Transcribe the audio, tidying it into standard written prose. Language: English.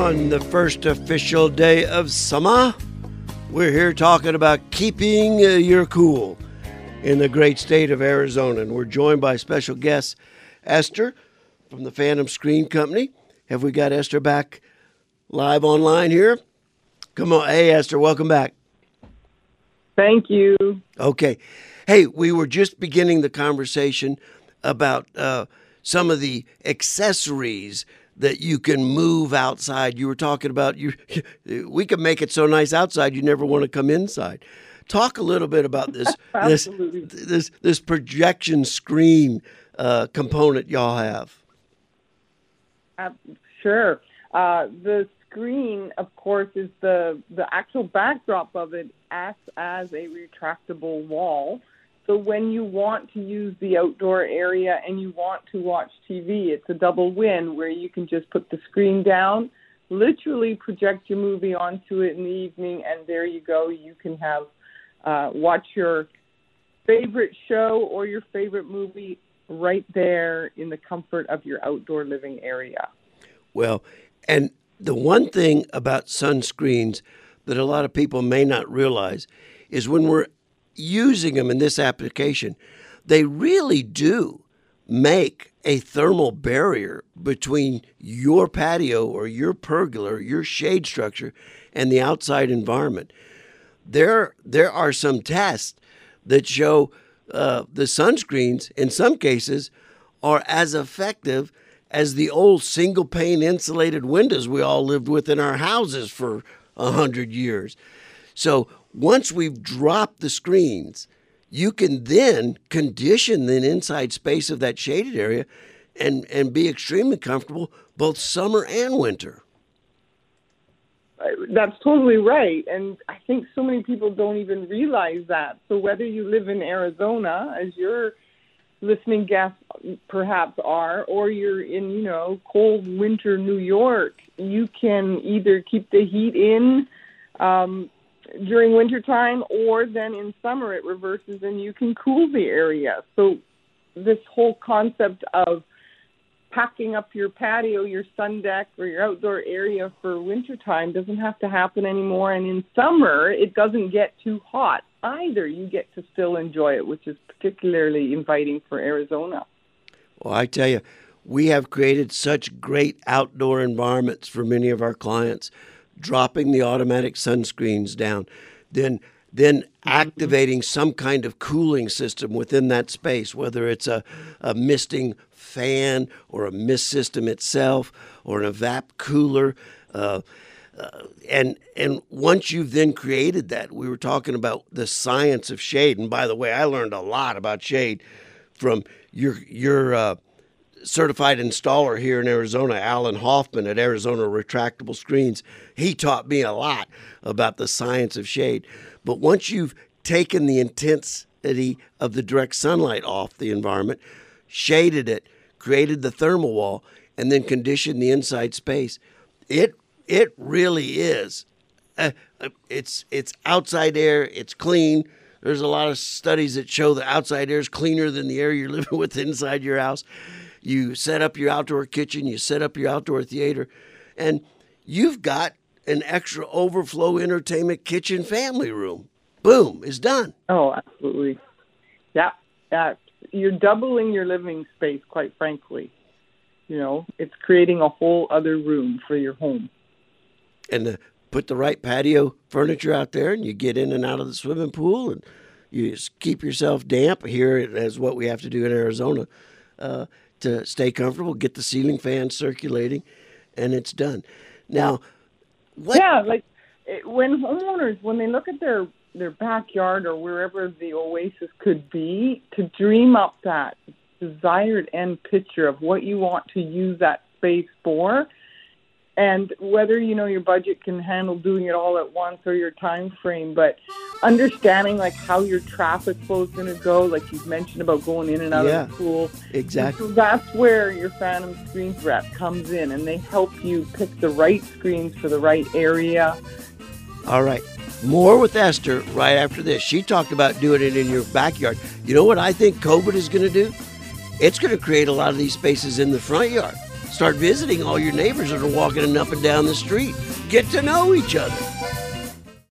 On the first official day of summer, we're here talking about keeping your cool in the great state of Arizona. And we're joined by special guest Esther from the Phantom Screen Company. Have we got Esther back live online here? Come on. Hey, Esther, welcome back. Thank you. Okay. Hey, we were just beginning the conversation about some of the accessories that you can move outside. You were talking about we can make it so nice outside you never want to come inside. Talk a little bit about this projection screen component y'all have. Sure. The screen, of course, is the actual backdrop of it acts as a retractable wall. So when you want to use the outdoor area and you want to watch TV, it's a double win where you can just put the screen down, literally project your movie onto it in the evening, and there you go. You can have watch your favorite show or your favorite movie right there in the comfort of your outdoor living area. Well, and the one thing about sunscreens that a lot of people may not realize is when we're using them in this application, they really do make a thermal barrier between your patio or your pergola, your shade structure, and the outside environment. There are some tests that show the sunscreens, in some cases, are as effective as the old single-pane insulated windows we all lived with in our houses for 100 years. So once we've dropped the screens, you can then condition the inside space of that shaded area and be extremely comfortable both summer and winter. That's totally right. And I think so many people don't even realize that. So whether you live in Arizona, as your listening guests perhaps are, or you're in, cold winter New York, you can either keep the heat in during wintertime, or then in summer it reverses and you can cool the area. So this whole concept of packing up your patio, your sun deck, or your outdoor area for wintertime doesn't have to happen anymore. And in summer, it doesn't get too hot either. You get to still enjoy it, which is particularly inviting for Arizona. Well, I tell you, we have created such great outdoor environments for many of our clients, dropping the automatic sunscreens down, then activating some kind of cooling system within that space, whether it's a misting fan or a mist system itself or an evap cooler. And once you've then created that, we were talking about the science of shade. And by the way, I learned a lot about shade from your certified installer here in Arizona, Alan Hoffman at Arizona Retractable Screens. He taught me a lot about the science of shade. But once you've taken the intensity of the direct sunlight off the environment, shaded it, created the thermal wall, and then conditioned the inside space, it really is. It's outside air. It's clean. There's a lot of studies that show the outside air is cleaner than the air you're living with inside your house. You set up your outdoor kitchen, you set up your outdoor theater, and you've got an extra overflow entertainment kitchen family room. Boom, it's done. Oh, absolutely. Yeah. You're doubling your living space, quite frankly. It's creating a whole other room for your home. And put the right patio furniture out there, and you get in and out of the swimming pool, and you just keep yourself damp. Here is what we have to do in Arizona to stay comfortable, get the ceiling fan circulating, and it's done. Now, when homeowners, when they look at their backyard or wherever the oasis could be, to dream up that desired end picture of what you want to use that space for, and whether your budget can handle doing it all at once or your time frame, but understanding how your traffic flow is going to go, like you've mentioned about going in and out of the pool. Exactly. So that's where your Phantom Screens rep comes in, and they help you pick the right screens for the right area. All right. More with Esther right after this. She talked about doing it in your backyard. You know what I think COVID is going to do? It's going to create a lot of these spaces in the front yard. Start visiting all your neighbors that are walking up and down the street. Get to know each other.